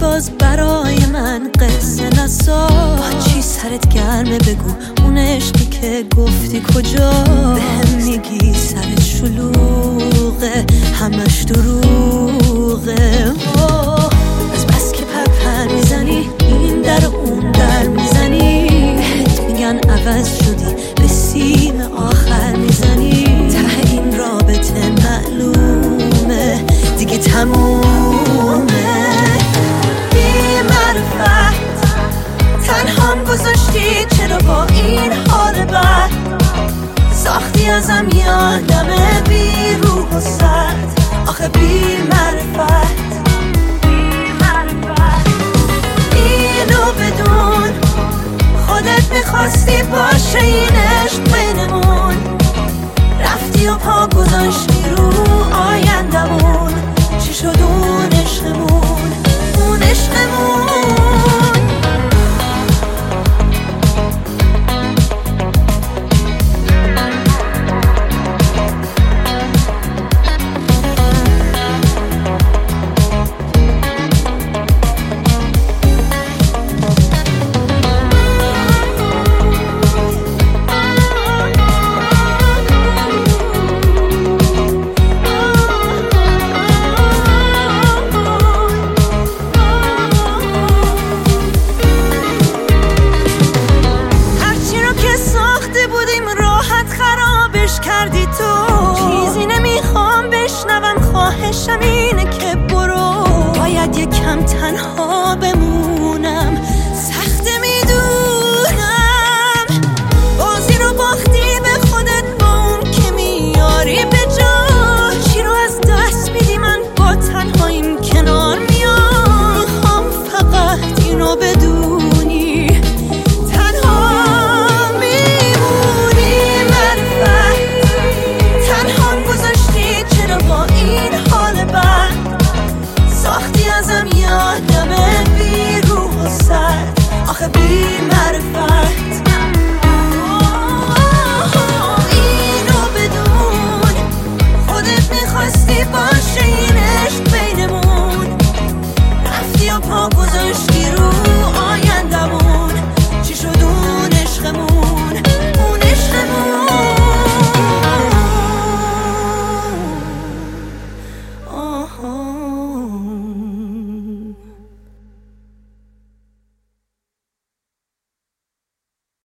باز برای من قصه نساز. چی سرت گرمه بگو اون عشقی که گفتی کجا؟ بهم میگی سرت شلوغه همش دروغه. از بس که پرپر میزنی این در اون در میزنی، بهت میگن عوض شدی به سیم آخر میزنی. ته این رابطه معلومه دیگه تمومه. بی معرفت تنهام گذاشتی، چرا با این حال بد ساختی ازم یادمه بی روح و سرد. آخه بی معرفت اینو بدون خودت میخواستی باشه این عشق بینمون، رفتی و پا گذاشتی رو آیندمون. چی شد اون عشقمون، اون عشقمون؟ کردی تو چیزی نمیخوام بشنوم، خواهشم اینه که برو. باید یکم تنها بمونم، سخته میدونم. بازی رو باختی به خودت با اون که میاری به جا. چی رو از دست میدی من با تنهاییم کنار میام. میخوام فقط اینو بدونی ازم یادمه بی روح و سرد. آخه بی